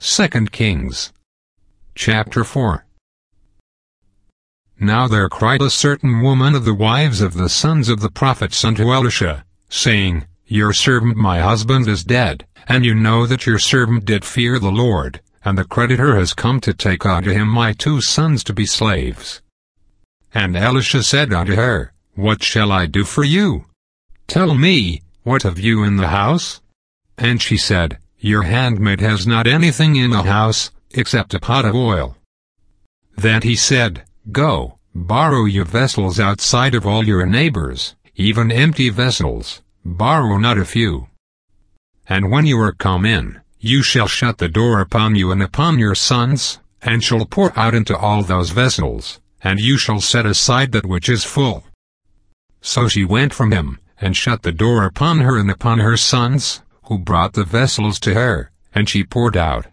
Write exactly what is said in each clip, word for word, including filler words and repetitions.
Second Kings chapter four. Now there cried a certain woman of the wives of the sons of the prophets unto Elisha, saying, Your servant my husband is dead, and you know that your servant did fear the Lord, and the creditor has come to take unto him my two sons to be slaves. And Elisha said unto her, What shall I do for you? Tell me, what have you in the house? And she said, Your handmaid has not anything in the house, except a pot of oil. Then he said, Go, borrow your vessels outside of all your neighbors, even empty vessels, borrow not a few. And when you are come in, you shall shut the door upon you and upon your sons, and shall pour out into all those vessels, and you shall set aside that which is full. So she went from him, and shut the door upon her and upon her sons, who brought the vessels to her, and she poured out.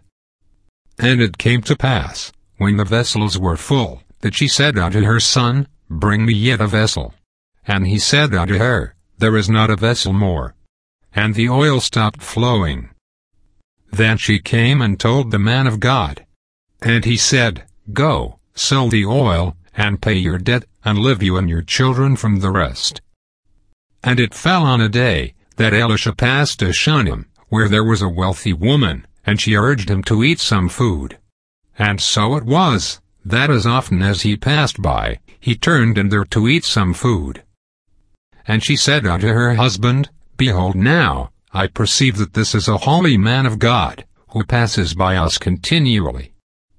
And it came to pass, when the vessels were full, that she said unto her son, Bring me yet a vessel. And he said unto her, There is not a vessel more. And the oil stopped flowing. Then she came and told the man of God. And he said, Go, sell the oil, and pay your debt, and live you and your children from the rest. And it fell on a day, that Elisha passed to Shunem, where there was a wealthy woman, and she urged him to eat some food. And so it was, that as often as he passed by, he turned in there to eat some food. And she said unto her husband, Behold now, I perceive that this is a holy man of God, who passes by us continually.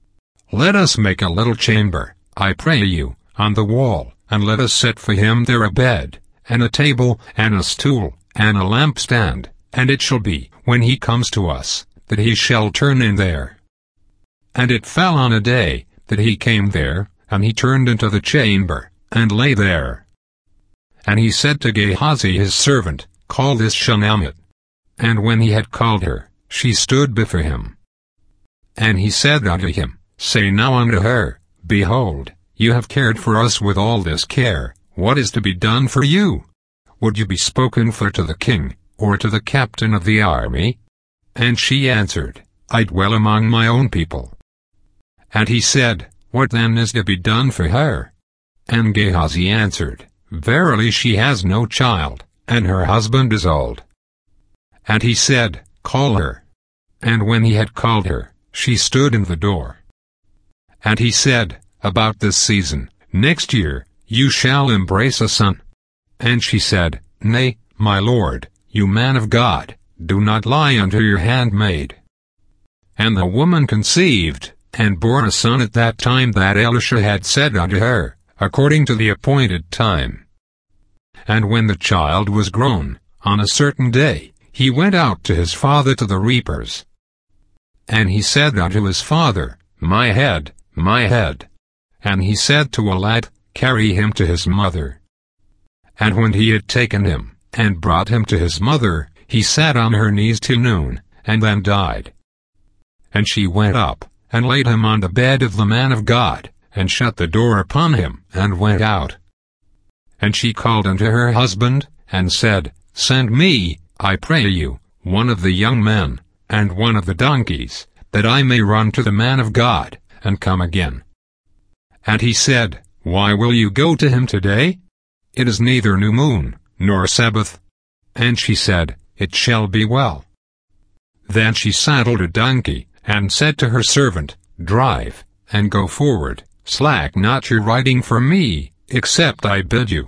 Let us make a little chamber, I pray you, on the wall, and let us set for him there a bed, and a table, and a stool, and a lampstand, and it shall be, when he comes to us, that he shall turn in there. And it fell on a day, that he came there, and he turned into the chamber, and lay there. And he said to Gehazi his servant, Call this Shunammite. And when he had called her, she stood before him. And he said unto him, Say now unto her, Behold, you have cared for us with all this care, what is to be done for you? Would you be spoken for to the king, or to the captain of the army? And she answered, I dwell among my own people. And he said, What then is to be done for her? And Gehazi answered, Verily she has no child, and her husband is old. And he said, Call her. And when he had called her, she stood in the door. And he said, About this season, next year, you shall embrace a son. And she said, Nay, my lord, you man of God, do not lie unto your handmaid. And the woman conceived, and bore a son at that time that Elisha had said unto her, according to the appointed time. And when the child was grown, on a certain day, he went out to his father to the reapers. And he said unto his father, My head, my head. And he said to a lad, Carry him to his mother. And when he had taken him, and brought him to his mother, he sat on her knees till noon, and then died. And she went up, and laid him on the bed of the man of God, and shut the door upon him, and went out. And she called unto her husband, and said, Send me, I pray you, one of the young men, and one of the donkeys, that I may run to the man of God, and come again. And he said, Why will you go to him today? It is neither new moon, nor Sabbath. And she said, It shall be well. Then she saddled a donkey, and said to her servant, Drive, and go forward, slack not your riding for me, except I bid you.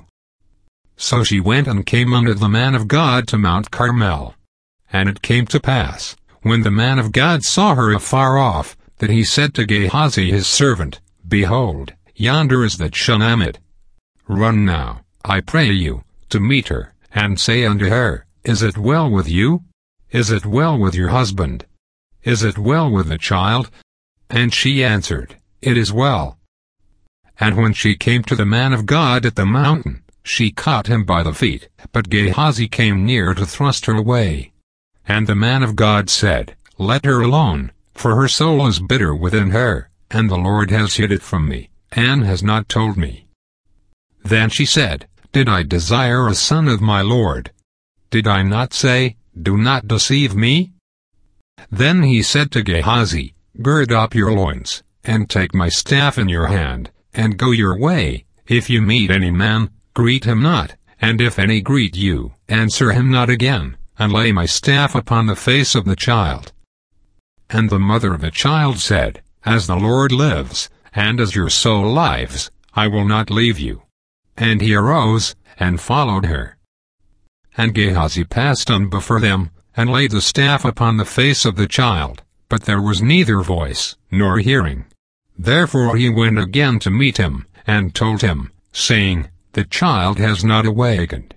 So she went and came unto the man of God to Mount Carmel. And it came to pass, when the man of God saw her afar off, that he said to Gehazi his servant, Behold, yonder is that Shunammite. Run now, I pray you, to meet her, and say unto her, Is it well with you? Is it well with your husband? Is it well with the child? And she answered, It is well. And when she came to the man of God at the mountain, she caught him by the feet, but Gehazi came near to thrust her away. And the man of God said, Let her alone, for her soul is bitter within her, and the Lord has hid it from me, and has not told me. Then she said, Did I desire a son of my Lord? Did I not say, Do not deceive me? Then he said to Gehazi, Gird up your loins, and take my staff in your hand, and go your way. If you meet any man, greet him not, and if any greet you, answer him not again, and lay my staff upon the face of the child." And the mother of the child said, "As the Lord lives, and as your soul lives, I will not leave you." And he arose, and followed her. And Gehazi passed on before them, and laid the staff upon the face of the child, but there was neither voice, nor hearing. Therefore he went again to meet him, and told him, saying, "The child has not awakened."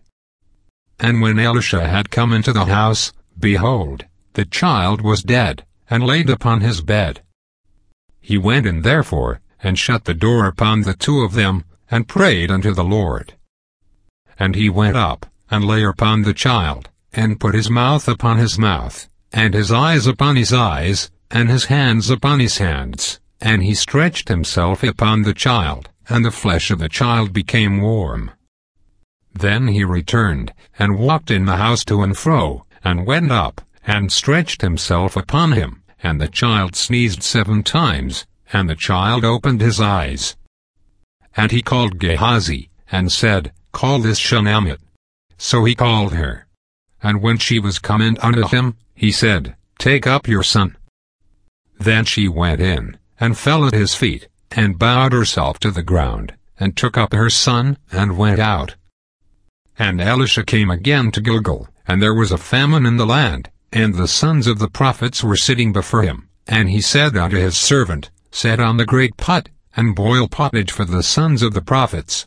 And when Elisha had come into the house, behold, the child was dead, and laid upon his bed. He went in therefore, and shut the door upon the two of them, and prayed unto the Lord. And he went up, and lay upon the child, and put his mouth upon his mouth, and his eyes upon his eyes, and his hands upon his hands, and he stretched himself upon the child, and the flesh of the child became warm. Then he returned, and walked in the house to and fro, and went up, and stretched himself upon him, and the child sneezed seven times, and the child opened his eyes. And he called Gehazi, and said, "Call this Shunammite." So he called her. And when she was come in unto him, he said, "Take up your son." Then she went in, and fell at his feet, and bowed herself to the ground, and took up her son, and went out. And Elisha came again to Gilgal, and there was a famine in the land, and the sons of the prophets were sitting before him. And he said unto his servant, "Set on the great pot, and boil pottage for the sons of the prophets."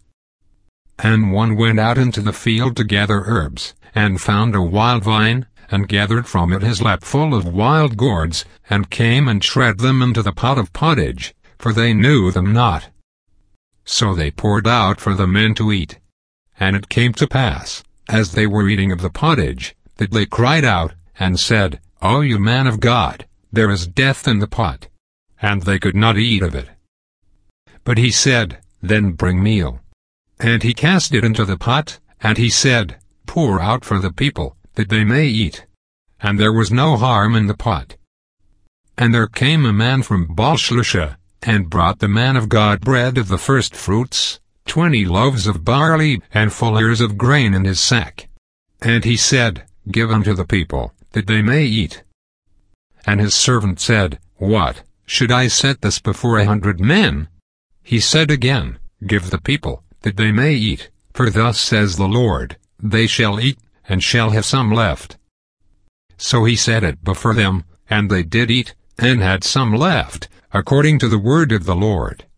And one went out into the field to gather herbs, and found a wild vine, and gathered from it his lap full of wild gourds, and came and shred them into the pot of pottage, for they knew them not. So they poured out for the men to eat. And it came to pass, as they were eating of the pottage, that they cried out, and said, "O you man of God, there is death in the pot." And they could not eat of it. But he said, "Then bring meal." And he cast it into the pot, and he said, "Pour out for the people, that they may eat." And there was no harm in the pot. And there came a man from Baal-shalisha, and brought the man of God bread of the first fruits, twenty loaves of barley, and full ears of grain in his sack. And he said, "Give unto the people, that they may eat." And his servant said, "What, should I set this before a hundred men?" He said again, "Give the people, that they may eat, for thus says the Lord, they shall eat, and shall have some left." So he set it before them, and they did eat, and had some left, according to the word of the Lord.